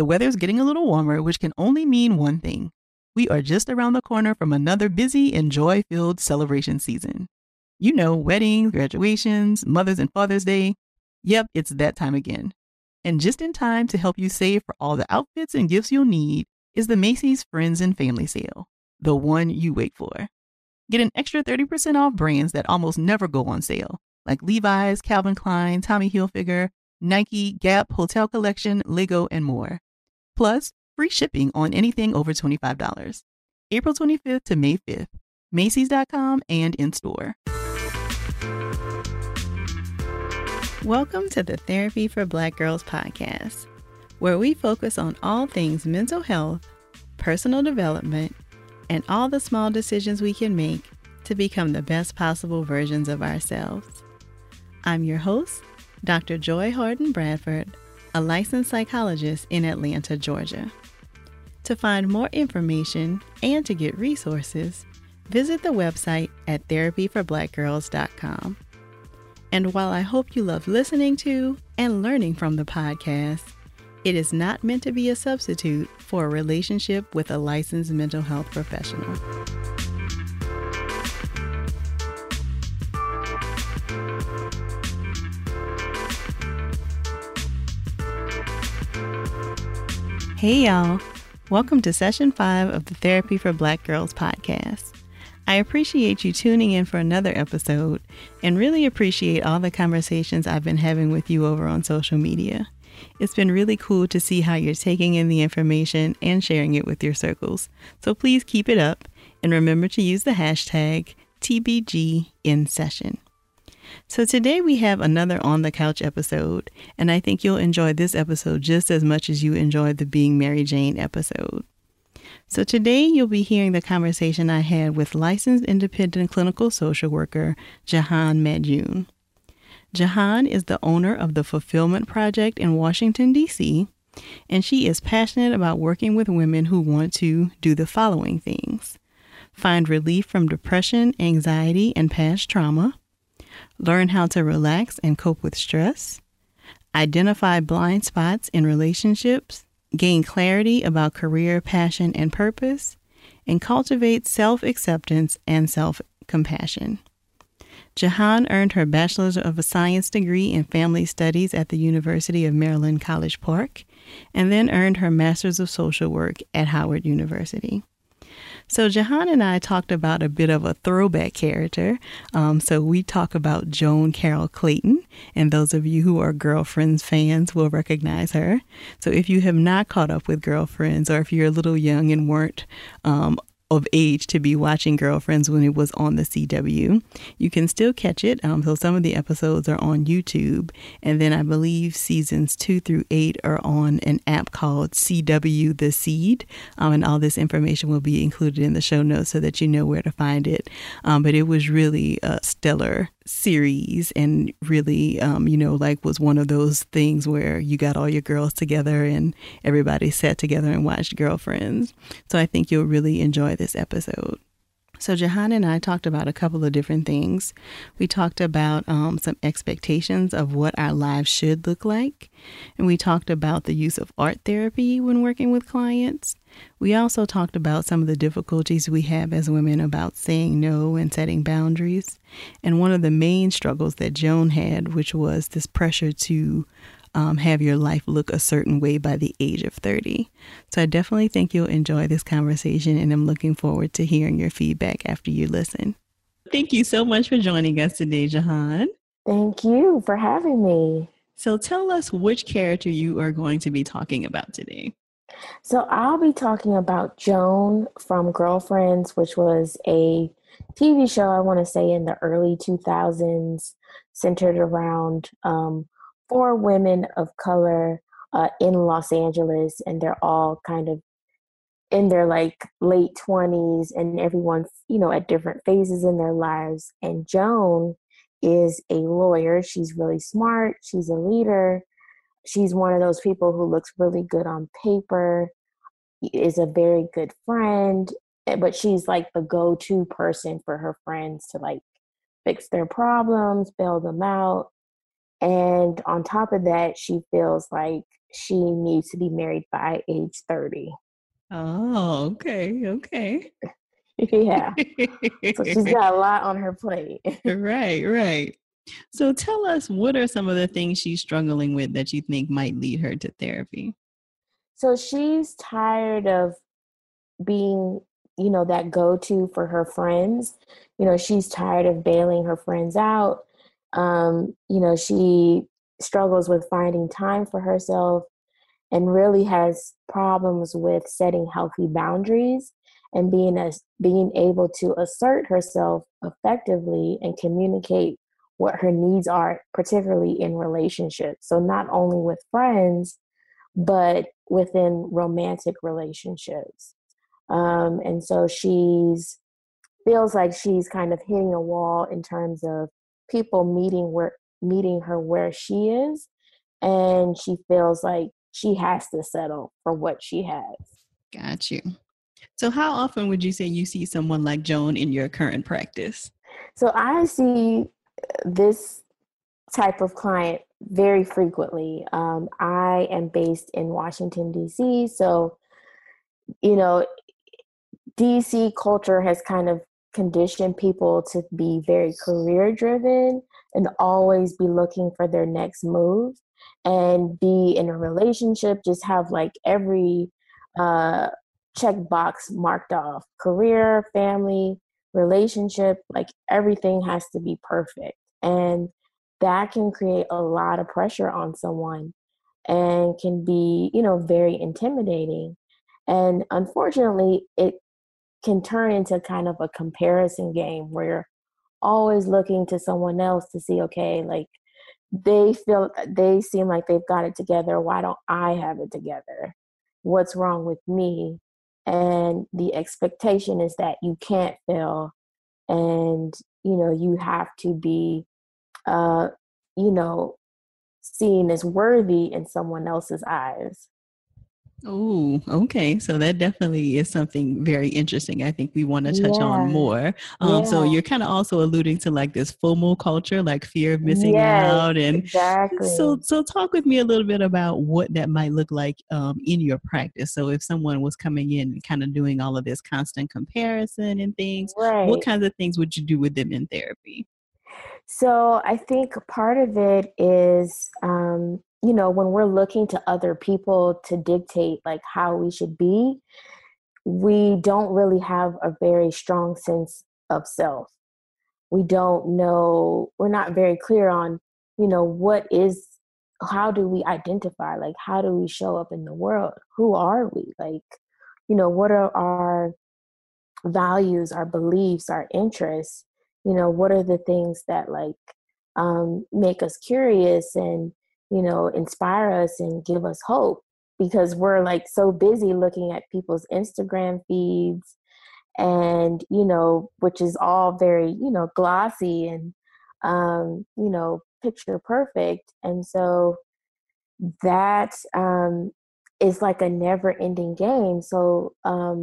The weather's getting a little warmer, which can only mean one thing. We are just around the corner from another busy and joy-filled celebration season. You know, weddings, graduations, Mother's and Father's Day. Yep, it's that time again. And just in time to help you save for all the outfits and gifts you'll need is the Macy's Friends and Family Sale, the one you wait for. Get an extra 30% off brands that almost never go on sale, like Levi's, Calvin Klein, Tommy Hilfiger, Nike, Gap, Hotel Collection, Lego, and more. Plus, free shipping on anything over $25. April 25th to May 5th. Macy's.com and in-store. Welcome to the Therapy for Black Girls podcast, where we focus on all things mental health, personal development, and all the small decisions we can make to become the best possible versions of ourselves. I'm your host, Dr. Joy Harden Bradford, a licensed psychologist in Atlanta, Georgia. To find more information and to get resources, visit the website at therapyforblackgirls.com. And while I hope you love listening to and learning from the podcast, it is not meant to be a substitute for a relationship with a licensed mental health professional. Hey y'all, welcome to Session 5 of the Therapy for Black Girls podcast. I appreciate you tuning in for another episode and really appreciate all the conversations I've been having with you over on social media. It's been really cool to see how you're taking in the information and sharing it with your circles. So please keep it up and remember to use the hashtag TBGInSession. So today we have another On the Couch episode, and I think you'll enjoy this episode just as much as you enjoyed the Being Mary Jane episode. So today you'll be hearing the conversation I had with licensed independent clinical social worker Jahan Madjoon. Jahan is the owner of the Fulfillment Project in Washington, D.C., and she is passionate about working with women who want to do the following things: find relief from depression, anxiety, and past trauma, learn how to relax and cope with stress, identify blind spots in relationships, gain clarity about career, passion, and purpose, and cultivate self-acceptance and self-compassion. Jahan earned her Bachelor's of Science degree in Family Studies at the University of Maryland, College Park, and then earned her Master's of Social Work at Howard University. So Jahan and I talked about a bit of a throwback character. So we talk about Joan Carol Clayton, and those of you who are Girlfriends fans will recognize her. So if you have not caught up with Girlfriends, or if you're a little young and weren't of age to be watching Girlfriends when it was on the CW, you can still catch it. So some of the episodes are on YouTube, and then I believe seasons 2 through 8 are on an app called CW The Seed, and all this information will be included in the show notes so that you know where to find it. But it was really a stellar series, and really, was one of those things where you got all your girls together and everybody sat together and watched Girlfriends. So I think you'll really enjoy this episode. So Jahan and I talked about a couple of different things. We talked about some expectations of what our lives should look like. And we talked about the use of art therapy when working with clients. We also talked about some of the difficulties we have as women about saying no and setting boundaries. And one of the main struggles that Joan had, which was this pressure to have your life look a certain way by the age of 30. So I definitely think you'll enjoy this conversation, and I'm looking forward to hearing your feedback after you listen. Thank you so much for joining us today, Jahan. Thank you for having me. So tell us which character you are going to be talking about today. So I'll be talking about Joan from Girlfriends, which was a TV show, I want to say in the early 2000s, centered around 4 women of color in Los Angeles, and they're all kind of in their late 20s, and everyone's, at different phases in their lives. And Joan is a lawyer. She's really smart. She's a leader. She's one of those people who looks really good on paper, is a very good friend, but she's like the go-to person for her friends to fix their problems, bail them out. And on top of that, she feels like she needs to be married by age 30. Oh, okay, okay. Yeah. So she's got a lot on her plate. Right, right. So tell us, what are some of the things she's struggling with that you think might lead her to therapy? So she's tired of being, that go to for her friends. She's tired of bailing her friends out. She struggles with finding time for herself and really has problems with setting healthy boundaries and being able to assert herself effectively and communicate what her needs are, particularly in relationships. So not only with friends, but within romantic relationships. And so she's feels like she's kind of hitting a wall in terms of people meeting her where she is, and she feels like she has to settle for what she has. Got you. So how often would you say you see someone like Joan in your current practice? So I see this type of client very frequently. I am based in Washington, D.C., so you know DC culture has kind of conditioned people to be very career driven and always be looking for their next move and be in a relationship, just have like every uh, check box marked off: career, family, relationship, like everything has to be perfect. And that can create a lot of pressure on someone and can be, very intimidating. And unfortunately, it can turn into kind of a comparison game where you're always looking to someone else to see, okay, like they seem like they've got it together. Why don't I have it together? What's wrong with me? And the expectation is that you can't fail, and you have to be uh you know seen as worthy in someone else's eyes. Oh, okay. So that definitely is something very interesting. I think we want to touch on Yeah. more. So Yeah. you're kind of also alluding to like this FOMO culture, like fear of missing Yes, out, and so exactly. so talk with me a little bit about what that might look like in your practice. So if someone was coming in and kind of doing all of this constant comparison and things, what Right. kinds of things would you do with them in therapy? So I think part of it is, when we're looking to other people to dictate like how we should be, we don't really have a very strong sense of self. We don't know, we're not very clear on, how do we identify? Like, how do we show up in the world? Who are we? Like, what are our values, our beliefs, our interests? What are the things that like make us curious and inspire us and give us hope? Because we're like so busy looking at people's Instagram feeds, and which is all very glossy and picture perfect, and so that is like a never ending game. So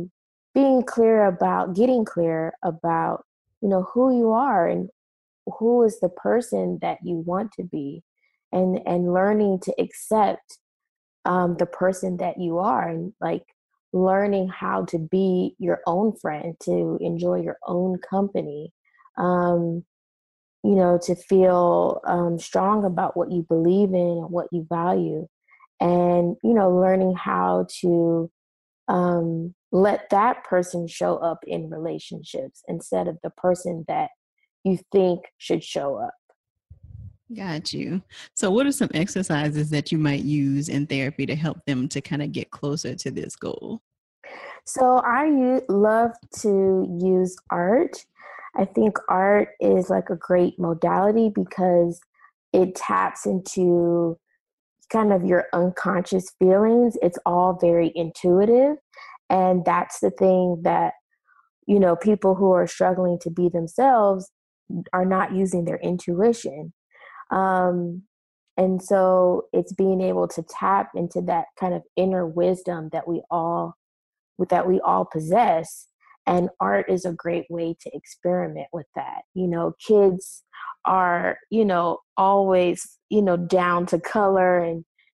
getting clear about who you are and who is the person that you want to be, and learning to accept the person that you are, and like learning how to be your own friend, to enjoy your own company, um, to feel strong about what you believe in and what you value, and learning how to let that person show up in relationships instead of the person that you think should show up. Got you. So what are some exercises that you might use in therapy to help them to kind of get closer to this goal? So love to use art. I think art is like a great modality because it taps into kind of your unconscious feelings. It's all very intuitive. And that's the thing that, people who are struggling to be themselves are not using their intuition. Um, and so it's being able to tap into that kind of inner wisdom that we all possess. And art is a great way to experiment with that. Kids are, always, down to color and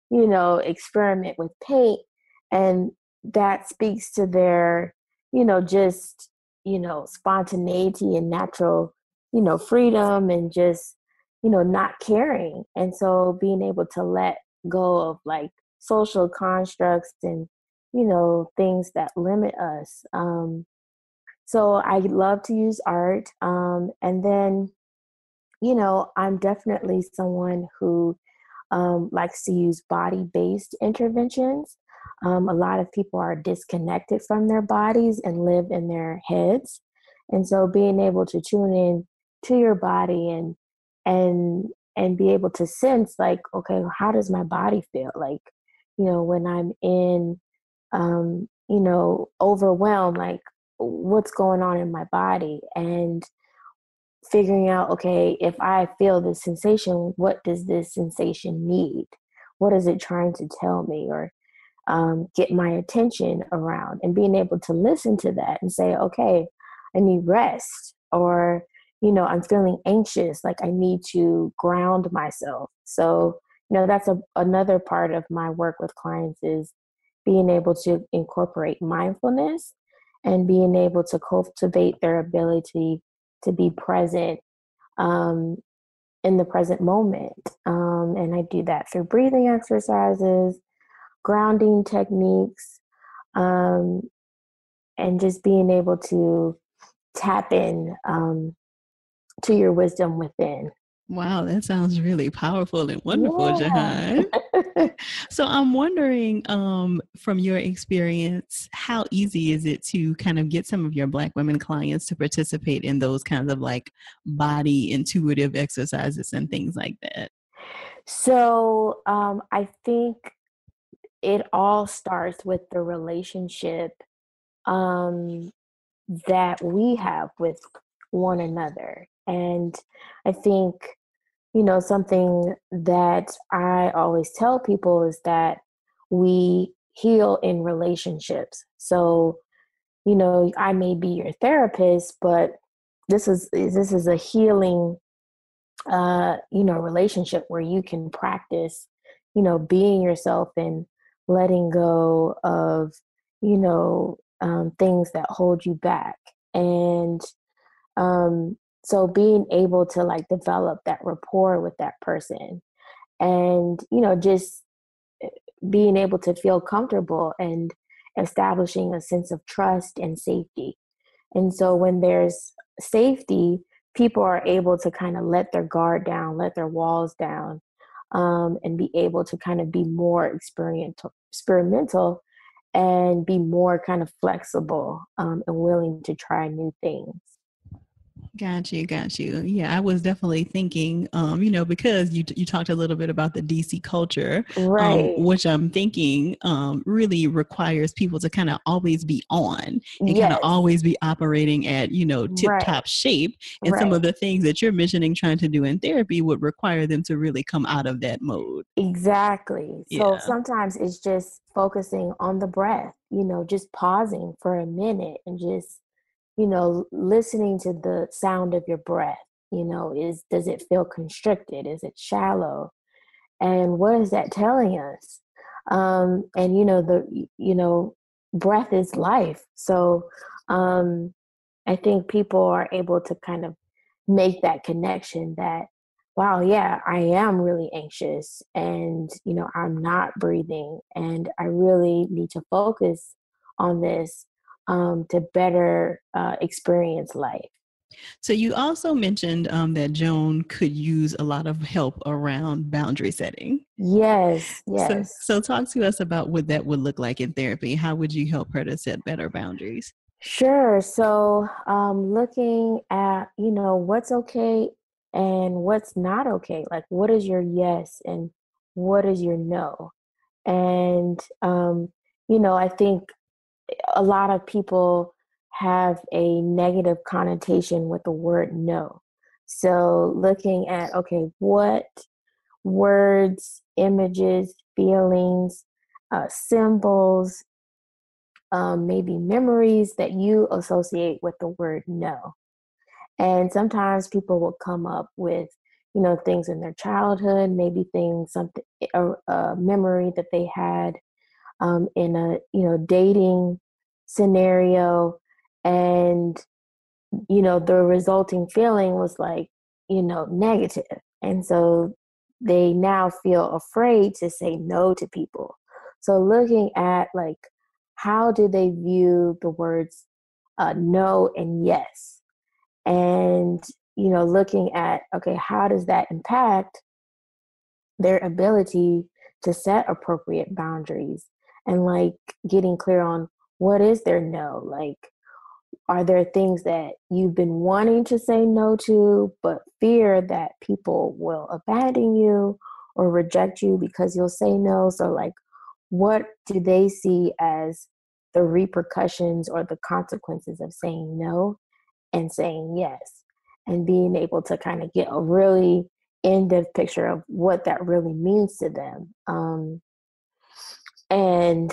experiment with paint. And that speaks to their, just, spontaneity and natural, freedom and just, not caring. And so being able to let go of like social constructs and, things that limit us. So I love to use art. And then, I'm definitely someone who likes to use body based interventions. A lot of people are disconnected from their bodies and live in their heads. And so being able to tune in to your body and be able to sense like, okay, how does my body feel? Like, when I'm in overwhelmed, like what's going on in my body, and figuring out, okay, if I feel this sensation, what does this sensation need? What is it trying to tell me or get my attention around? And being able to listen to that and say, okay, I need rest, or, I'm feeling anxious, like I need to ground myself. So, that's another part of my work with clients is being able to incorporate mindfulness and being able to cultivate their ability to be present um, in the present moment. And I do that through breathing exercises, grounding techniques, um, and just being able to tap in to your wisdom within. Wow, that sounds really powerful and wonderful, Yeah. Jahan. So I'm wondering, from your experience, how easy is it to kind of get some of your Black women clients to participate in those kinds of like body intuitive exercises and things like that? So I think it all starts with the relationship um, that we have with one another. And I think, something that I always tell people is that we heal in relationships. So, I may be your therapist, but this is a healing relationship where you can practice, being yourself and letting go of, things that hold you back. And so being able to like develop that rapport with that person and, just being able to feel comfortable and establishing a sense of trust and safety. And so when there's safety, people are able to kind of let their guard down, let their walls down, and be able to kind of be more experimental and be more kind of flexible and willing to try new things. Got you, got you. Yeah, I was definitely thinking, because you talked a little bit about the DC culture, Right. which I'm thinking really requires people to kind of always be on and kind of Yes. always be operating at, tip Right. top shape. And some Right. of the things that you're mentioning trying to do in therapy would require them to really come out of that mode. Exactly. So Yeah. sometimes it's just focusing on the breath, just pausing for a minute and just, listening to the sound of your breath. Does it feel constricted? Is it shallow? And what is that telling us? And breath is life. So I think people are able to kind of make that connection that, wow, yeah, I am really anxious and, I'm not breathing and I really need to focus on this to better experience life. So you also mentioned that Joan could use a lot of help around boundary setting. Yes, So, yes. so talk to us about what that would look like in therapy. How would you help her to set better boundaries? Sure. So, looking at, what's okay and what's not okay. Like, what is your yes and what is your no? And, I think a lot of people have a negative connotation with the word no. So, looking at, okay, what words, images, feelings, symbols, maybe memories that you associate with the word no. And sometimes people will come up with, things in their childhood, maybe things, something, a memory that they had in a, dating scenario. And, the resulting feeling was like, negative. And so they now feel afraid to say no to people. So looking at like, how do they view the words no and yes? And, looking at, okay, how does that impact their ability to set appropriate boundaries, and like getting clear on what is their no? Like, are there things that you've been wanting to say no to, but fear that people will abandon you or reject you because you'll say no? So, like, what do they see as the repercussions or the consequences of saying no and saying yes? And being able to kind of get a really in-depth picture of what that really means to them. And,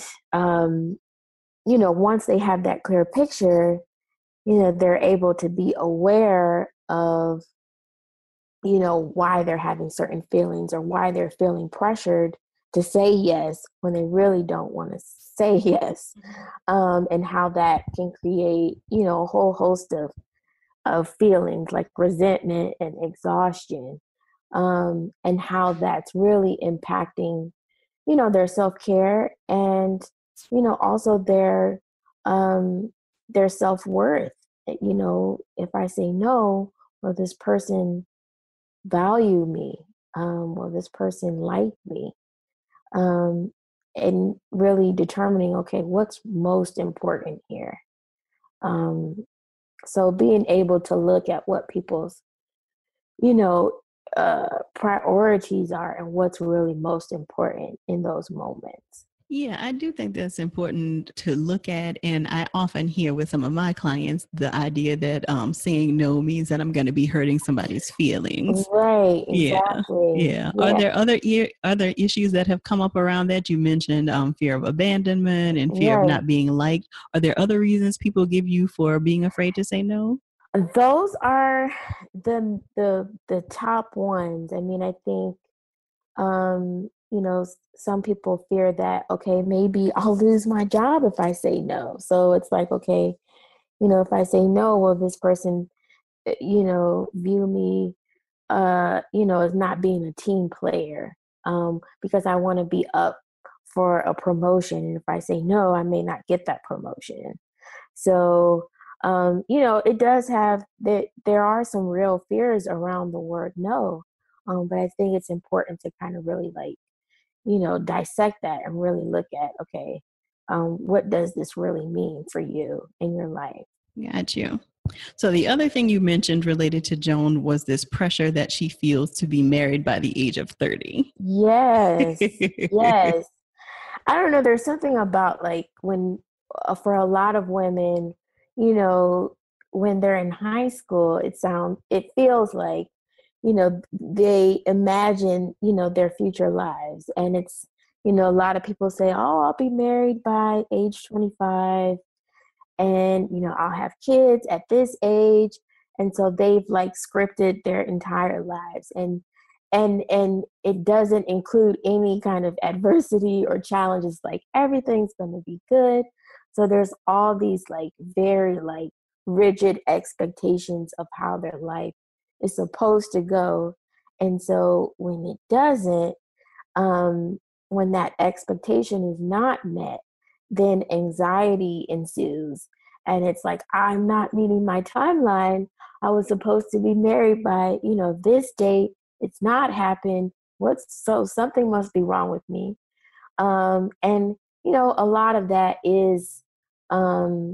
once they have that clear picture, they're able to be aware of, why they're having certain feelings or why they're feeling pressured to say yes when they really don't want to say yes. And how that can create, a whole host of feelings like resentment and exhaustion, and how that's really impacting, their self-care and, also their self-worth. If I say no, will this person value me? Will this person like me? Um, and really determining, okay, what's most important here? Um, so being able to look at what people's, you know, priorities are and what's really most important in those moments. Yeah, I do think that's important to look at. And I often hear with some of my clients the idea that saying no means that I'm going to be hurting somebody's feelings. Right, Yeah. exactly. Yeah. Are Yeah, there other issues that have come up around that? You mentioned fear of abandonment and fear of right. not being liked. Are there other reasons people give you for being afraid to say no? Those are the top ones. I mean, I think some people fear that, okay, maybe I'll lose my job if I say no. So it's like, okay, if I say no, will this person, view me, as not being a team player, because I want to be up for a promotion. And if I say no, I may not get that promotion. So, it does have that. There are some real fears around the word no. But I think it's important to kind of really like, dissect that and really look at, okay, what does this really mean for you in your life? Got you. So the other thing you mentioned related to Joan was this pressure that she feels to be married by the age of 30. Yes, yes. I don't know. There's something about like when, for a lot of women, you know, when they're in high school, it feels like, they imagine, their future lives. And it's, a lot of people say, oh, I'll be married by age 25, and, I'll have kids at this age. And so they've like scripted their entire lives. And it doesn't include any kind of adversity or challenges. Like everything's going to be good. So there's all these like very like rigid expectations of how their life is supposed to go. And so when it doesn't, um, when that expectation is not met, then anxiety ensues. And it's like, I'm not meeting my timeline. I was supposed to be married by, this date. It's not happened. So something must be wrong with me. And, a lot of that is, um,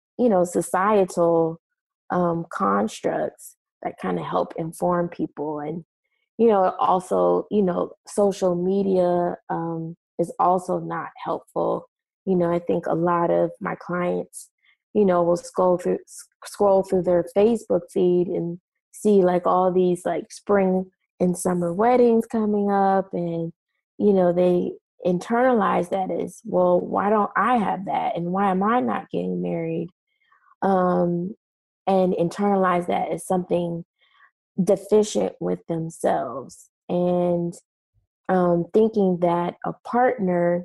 societal constructs that kind of help inform people. And also, social media is also not helpful. I think a lot of my clients, will scroll through their Facebook feed and see like all these like spring and summer weddings coming up, and they internalize that as, well, why don't I have that, and why am I not getting married? um and internalize that as something deficient with themselves, and thinking that a partner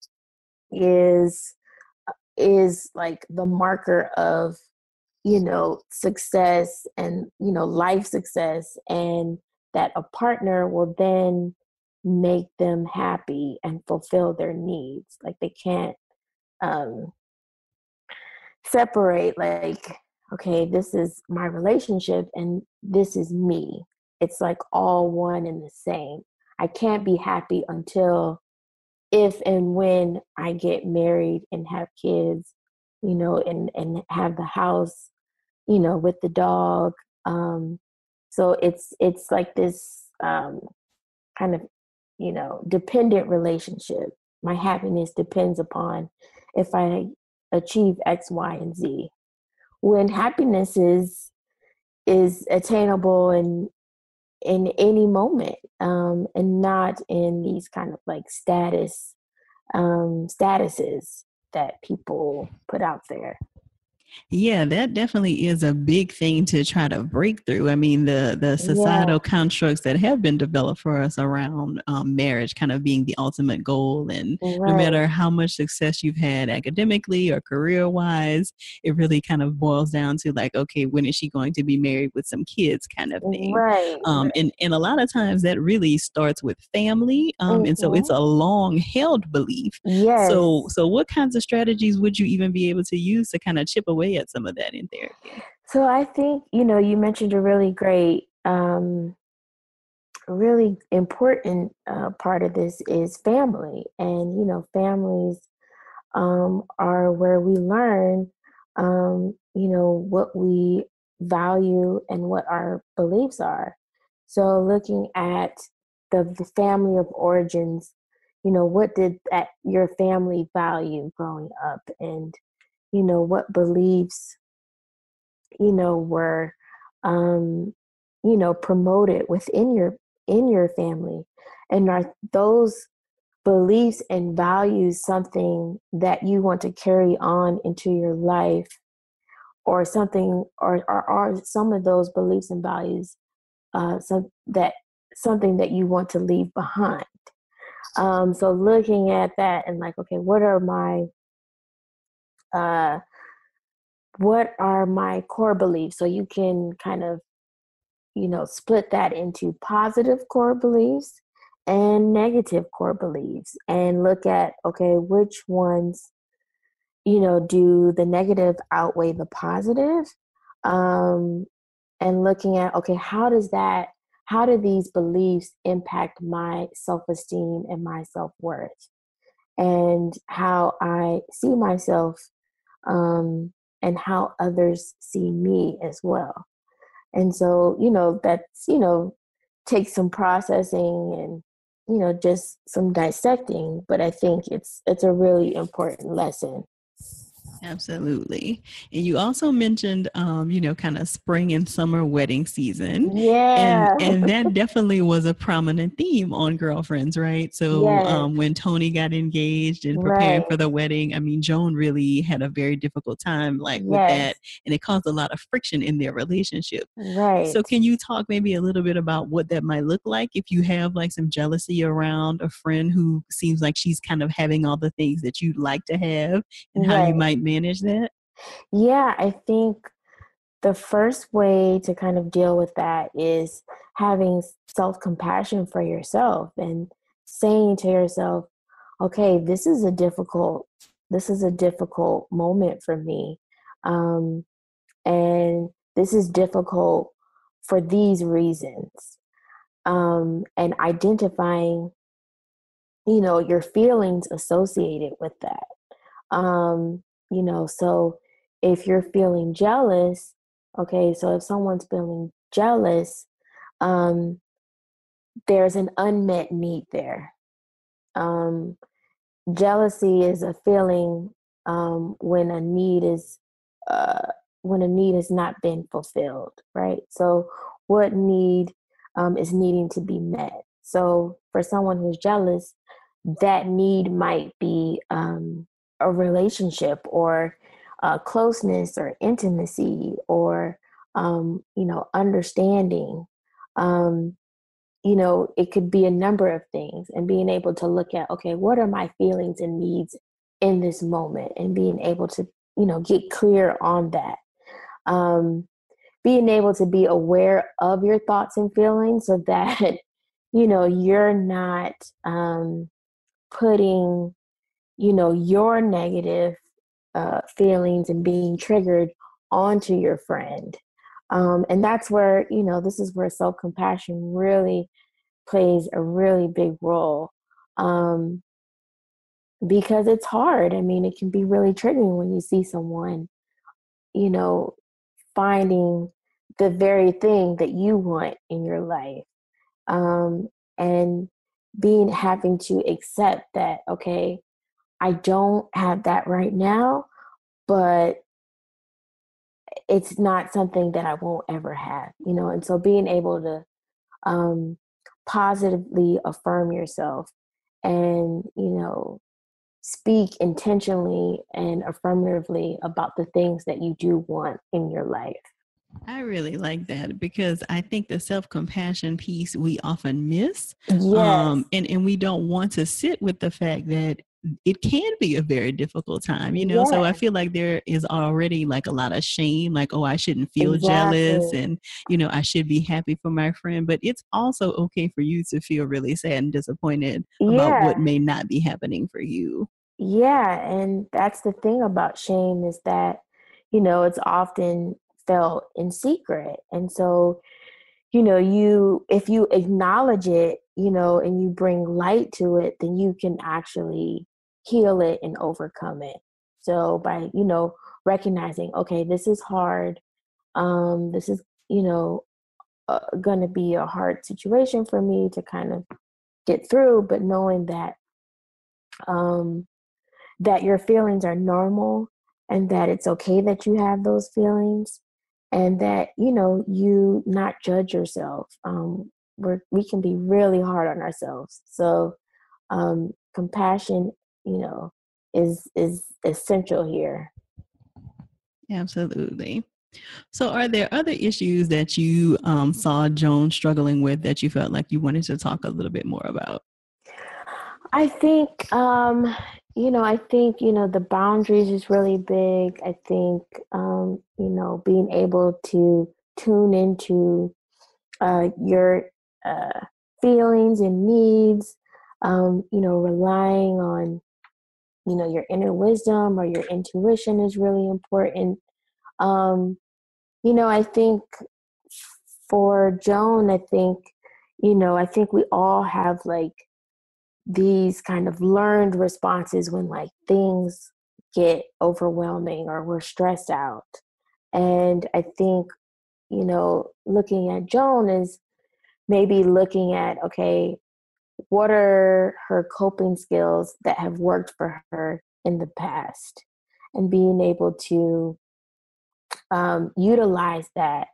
is like the marker of, success and, life success, and that a partner will then make them happy and fulfill their needs. Like they can't um, separate, like, okay, this is my relationship and this is me. It's like all one and the same. I can't be happy until, if and when I get married and have kids, and have the house, with the dog. So it's like this kind of, dependent relationship. My happiness depends upon if I achieve X, Y, and Z. When happiness is attainable in any moment, and not in these kind of like statuses that people put out there. Yeah, that definitely is a big thing to try to break through. I mean, the Yeah, societal constructs that have been developed for us around marriage kind of being the ultimate goal. And no right, matter how much success you've had academically or career wise, it really kind of boils down to like, okay, when is she going to be married with some kids kind of thing? right, right. And a lot of times that really starts with family. And so it's Hmm. a long held belief. So, Yes. so what kinds of strategies would you even be able to use to kind of chip away at some of that in therapy? So I think, you mentioned a really great, really important part of this is family. And, families are where we learn, what we value and what our beliefs are. So looking at the family of origins, what did that your family value growing up, and, what beliefs, were, um, promoted within your family, and are those beliefs and values something that you want to carry on into your life, or something, or are some of those beliefs and values something that you want to leave behind. So looking at that and like, okay, uh, what are my core beliefs? So you can kind of, split that into positive core beliefs and negative core beliefs, and look at, okay, which ones, do the negative outweigh the positive? Um, and looking at, okay, how do these beliefs impact my self-esteem and my self-worth, and how I see myself, and how others see me as well. And so, that's, takes some processing and, just some dissecting, but I think it's a really important lesson. Absolutely. And you also mentioned, kind of spring and summer wedding season. And Yeah. and that definitely was a prominent theme on Girlfriends, right? So Yes. when Tony got engaged and preparing Right. for the wedding, I mean, Joan really had a very difficult time like with that. Yes. And it caused a lot of friction in their relationship. So Right. can you talk maybe a little bit about what that might look like if you have like some jealousy around a friend who seems like she's kind of having all the things that you'd like to have, and how you Right. might manage that? Yeah, I think the first way to kind of deal with that is having self-compassion for yourself, and saying to yourself, okay, this is a difficult moment for me. Um, and this is difficult for these reasons. And identifying, your feelings associated with that. So if you're feeling jealous, okay, so if someone's feeling jealous, um, there's an unmet need there. Um, Jealousy is a feeling, when a need uh, has not been fulfilled, right? So what need is needing to be met? So for someone who's jealous, that need might be, a relationship, or closeness, or intimacy, or understanding. Um, it could be a number of things, and being able to look at, okay, what are my feelings and needs in this moment, and being able to, get clear on that. Um, Being able to be aware of your thoughts and feelings so that, you're not putting, your negative feelings and being triggered onto your friend. And that's where, this is where self compassion really plays a really big role, um, because it's hard. I mean, it can be really triggering when you see someone, you know, finding the very thing that you want in your life, um, and being having to accept that, okay, I don't have that right now, but it's not something that I won't ever have, and so being able to um, positively affirm yourself and, speak intentionally and affirmatively about the things that you do want in your life. I really like that because I think the self compassion piece we often miss. Yes. And we don't want to sit with the fact that it can be a very difficult time, So I Yes, feel like there is already like a lot of shame, like, oh, I shouldn't feel jealous exactly. and, I should be happy for my friend. But it's also okay for you to feel really sad and disappointed about what Yeah. may not be happening for you. Yeah. And that's the thing about shame is that, it's often felt in secret. And so, if you acknowledge it, and you bring light to it, then you can actually heal it and overcome it. So by, recognizing, okay, this is hard. This is, going to be a hard situation for me to kind of get through, but knowing um, that your feelings are normal and that it's okay that you have those feelings, and that you not judge yourself. We can be really hard on ourselves, so compassion, you know is essential here. Absolutely. So, are there other issues that you saw Joan struggling with that you felt like you wanted to talk a little bit more about? I think, the boundaries is really big. I think, being able to tune into your uh, feelings and needs, relying on, your inner wisdom or your intuition is really important. Um, I think for Joan, I think we all have like these kind of learned responses when like things get overwhelming or we're stressed out. And I think, looking at Joan is maybe looking at, okay, what are her coping skills that have worked for her in the past, and being able to utilize that,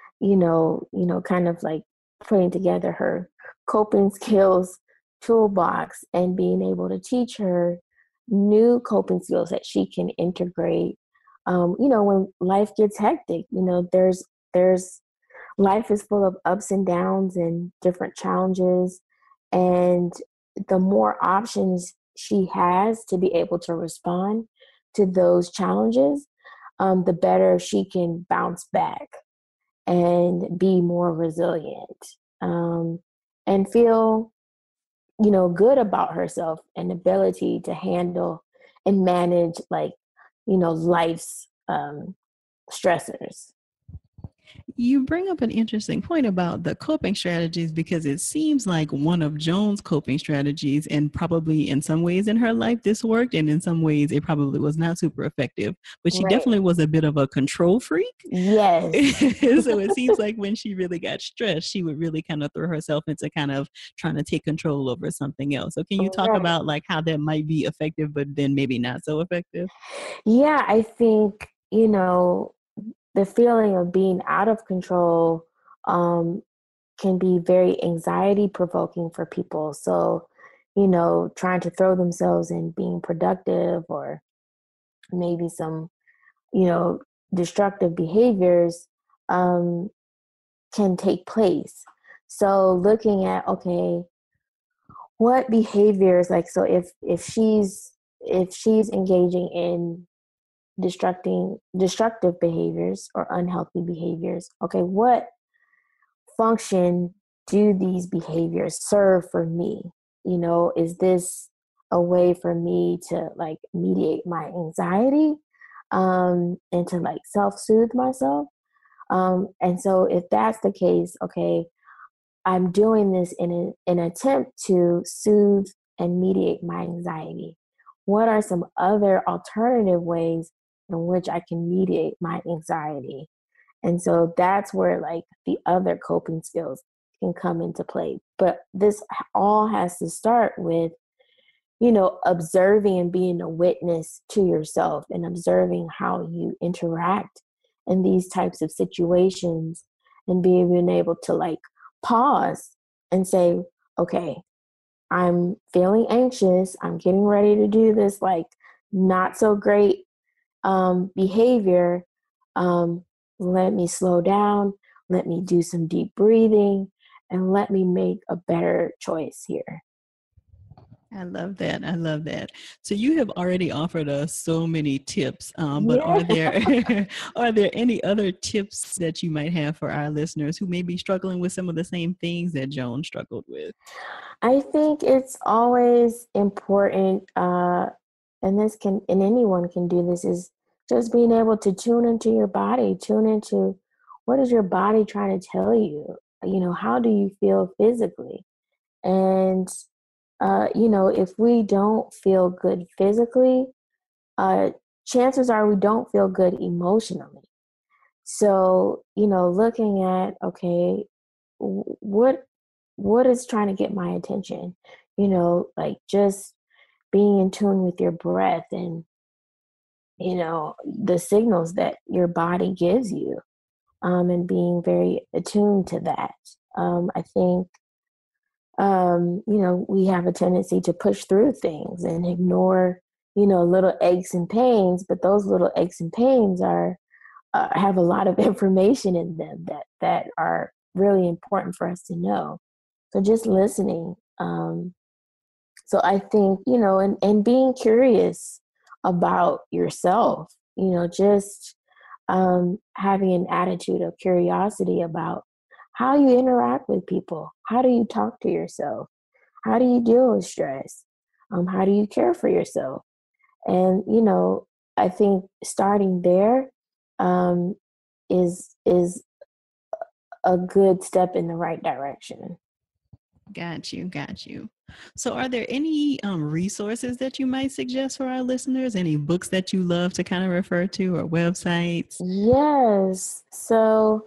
kind of like putting together her coping skills toolbox and being able to teach her new coping skills that she can integrate. When life gets hectic, there's life is full of ups and downs and different challenges. And the more options she has to be able to respond to those challenges, the better she can bounce back and be more resilient, um, and feel, good about herself and ability to handle and manage like, life's stressors. You bring up an interesting point about the coping strategies because it seems like one of Joan's coping strategies, and probably in some ways in her life this worked, and in some ways it probably was not super effective. But she Right. definitely was a bit of a control freak. Yes. So it seems like when she really got stressed, she would really kind of throw herself into kind of trying to take control over something else. So can you talk Right. about like how that might be effective, but then maybe not so effective? Yeah, I think, the feeling of being out of control um, can be very anxiety provoking for people. So, trying to throw themselves in being productive or maybe some, you know, destructive behaviors um, can take place. So looking at, okay, what behaviors, like, so if she's engaging in destructive behaviors or unhealthy behaviors, okay, what function do these behaviors serve for me? Is this a way for me to like mediate my anxiety, and to like self-soothe myself? And so if that's the case, okay, I'm doing this in an attempt to soothe and mediate my anxiety. What are some other alternative ways in which I can mediate my anxiety? And so that's where like the other coping skills can come into play. But this all has to start with, observing and being a witness to yourself and observing how you interact in these types of situations, and being able to like pause and say, okay, I'm feeling anxious. I'm getting ready to do this like not so great behavior. Um, Let me slow down. Let me do some deep breathing, and let me make a better choice here. I love that. I love that. So you have already offered us so many tips, but Yeah. are there any other tips that you might have for our listeners who may be struggling with some of the same things that Joan struggled with? I think it's always important, and anyone can do this, is just being able to tune into your body, tune into what is your body trying to tell you. How do you feel physically? And, if we don't feel good physically, uh, chances are we don't feel good emotionally. So, looking at, okay, what is trying to get my attention? Like just being in tune with your breath and, the signals that your body gives you, and being very attuned to that. I think, we have a tendency to push through things and ignore, little aches and pains, but those little aches and pains have a lot of information in them that are really important for us to know. So just listening. So I think, and being curious about yourself, just having an attitude of curiosity about how you interact with people. How do you talk to yourself? How do you deal with stress? How do you care for yourself? And, I think starting there, um, is a good step in the right direction. Got you. Got you. So, are there any resources that you might suggest for our listeners? Any books that you love to kind of refer to, or websites? Yes. So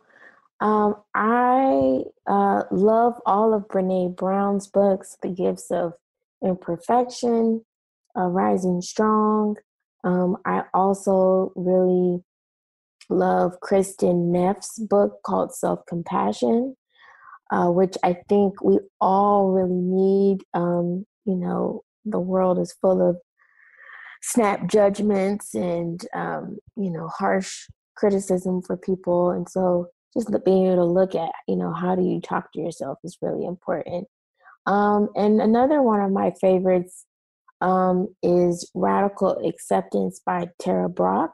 I love all of Brene Brown's books, The Gifts of Imperfection, Rising Strong. I also really love Kristen Neff's book called Self Compassion, which I think we all really need. The world is full of snap judgments and, harsh criticism for people. And so just being able to look at, how do you talk to yourself is really important. And another one of my favorites is Radical Acceptance by Tara Brach.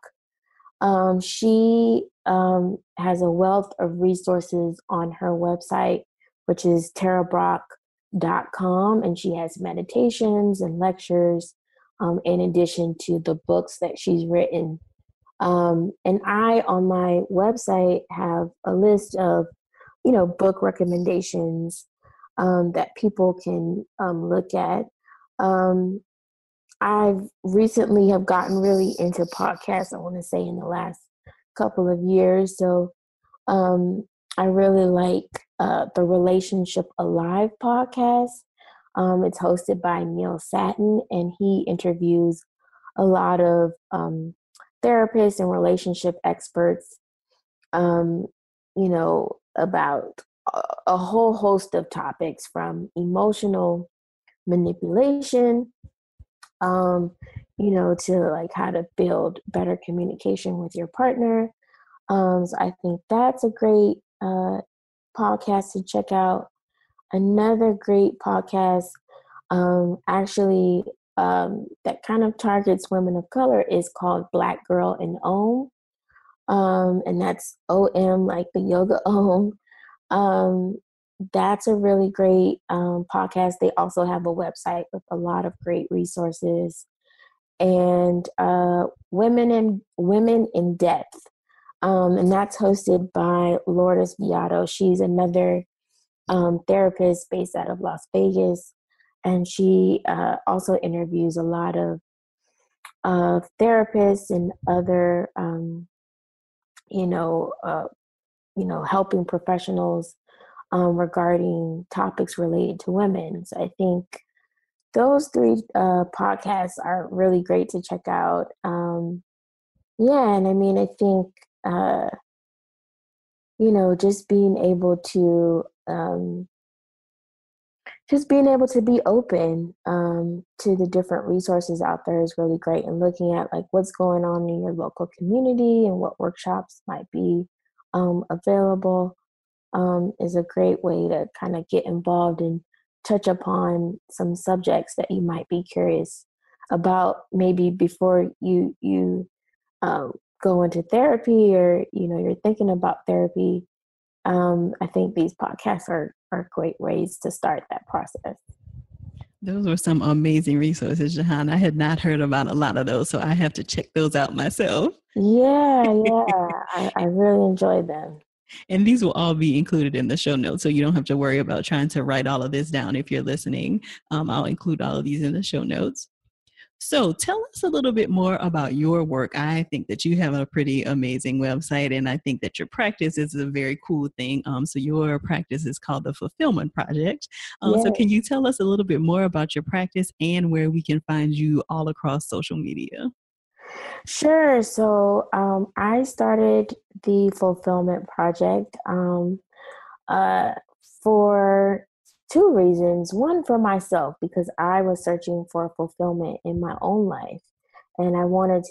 She has a wealth of resources on her website, which is tarabrach.com, and she has meditations and lectures, in addition to the books that she's written. And I, on my website, have a list of, book recommendations that people can look at. Um, I've recently have gotten really into podcasts, I want to say in the last couple of years. So um, I really like the Relationship Alive podcast. It's hosted by Neil Satin, and he interviews a lot of therapists and relationship experts, um, about a whole host of topics from emotional manipulation, um, to like how to build better communication with your partner. So I think that's a great podcast to check out. another great podcast, actually, that kind of targets women of color is called Black Girl in Om. And that's OM, like the yoga Om. Um, that's a really great podcast. They also have a website with a lot of great resources. And Women in Depth, and that's hosted by Lourdes Beato. She's another therapist based out of Las Vegas, and she also interviews a lot of therapists and other, you know, uh, helping professionals regarding topics related to women. So I think those three podcasts are really great to check out. Yeah, and I mean, I think just being able to be open to the different resources out there is really great, and looking at like what's going on in your local community and what workshops might be available is a great way to kind of get involved and touch upon some subjects that you might be curious about, maybe before you go into therapy, or you're thinking about therapy. I think these podcasts are great ways to start that process. Those were some amazing resources, Jahan. I had not heard about a lot of those, so I have to check those out myself. Yeah, I really enjoyed them. And these will all be included in the show notes, so you don't have to worry about trying to write all of this down if you're listening. I'll include all of these in the show notes. So tell us a little bit more about your work. I think that you have a pretty amazing website, and I think that your practice is a very cool thing. So your practice is called the Fulfillment Project. So can you tell us a little bit more about your practice and where we can find you all across social media? Sure. So I started the Fulfillment Project uh, for two reasons. One, for myself, because I was searching for fulfillment in my own life, and I wanted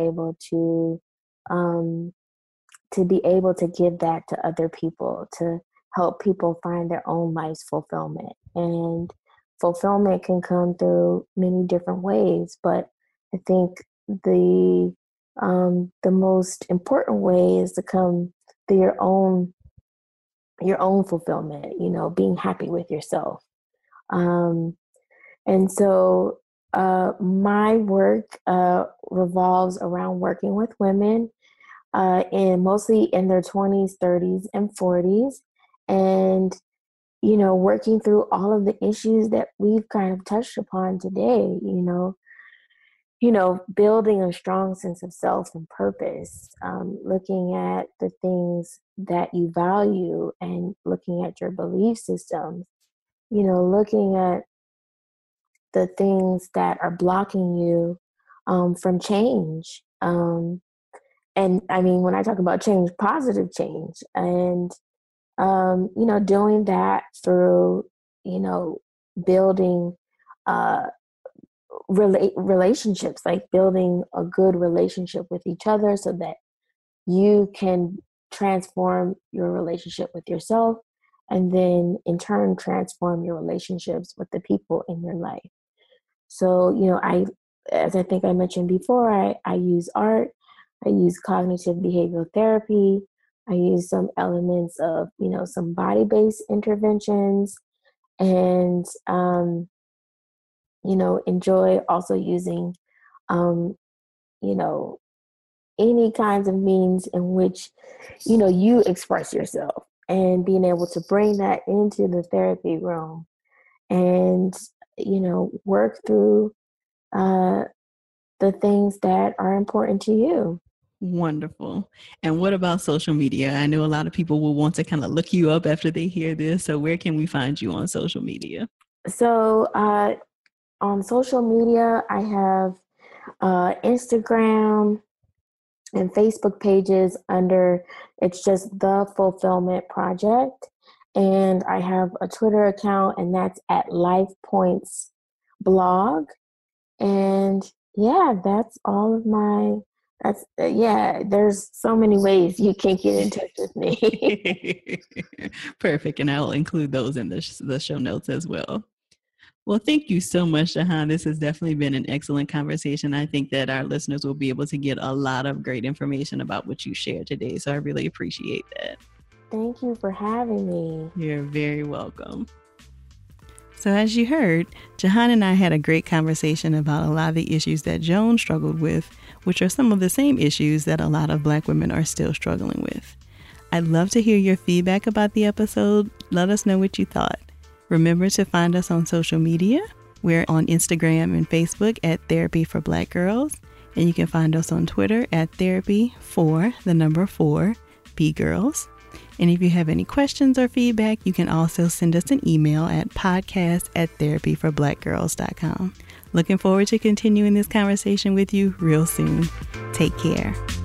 um, to be able to give that to other people, to help people find their own life's fulfillment. And fulfillment can come through many different ways, but I think the most important way is to come through your own fulfillment. Being happy with yourself. Um, and so my work revolves around working with women and mostly in their 20s, 30s, and 40s. And, working through all of the issues that we've kind of touched upon today, building a strong sense of self and purpose, looking at the things that you value and looking at your belief systems, looking at the things that are blocking you from change. And I mean, when I talk about change, positive change, and, doing that through, building uh, relationships, like building a good relationship with each other so that you can transform your relationship with yourself, and then in turn transform your relationships with the people in your life. So, as I think I mentioned before, I use art, I use cognitive behavioral therapy, I use some elements of, some body-based interventions, and, enjoy also using, um, you know, any kinds of means in which, you express yourself, and being able to bring that into the therapy room and, work through uh, the things that are important to you. Wonderful. And what about social media? I know a lot of people will want to kind of look you up after they hear this. So where can we find you on social media? So on social media, I have Instagram and Facebook pages under, it's just The Fulfillment Project. And I have a Twitter account, and that's at Life Points Blog. And yeah, that's all of my That's yeah. There's so many ways you can get in touch with me. Perfect. And I'll include those in the show notes as well. Well, thank you so much, Jahan. This has definitely been an excellent conversation. I think that our listeners will be able to get a lot of great information about what you shared today. So I really appreciate that. Thank you for having me. You're very welcome. So as you heard, Jahan and I had a great conversation about a lot of the issues that Joan struggled with, which are some of the same issues that a lot of Black women are still struggling with. I'd love to hear your feedback about the episode. Let us know what you thought. Remember to find us on social media. We're on Instagram and Facebook at Therapy for Black Girls. And you can find us on Twitter at Therapy4B-Girls. And if you have any questions or feedback, you can also send us an email at podcast@therapyforblackgirls.com. Looking forward to continuing this conversation with you real soon. Take care.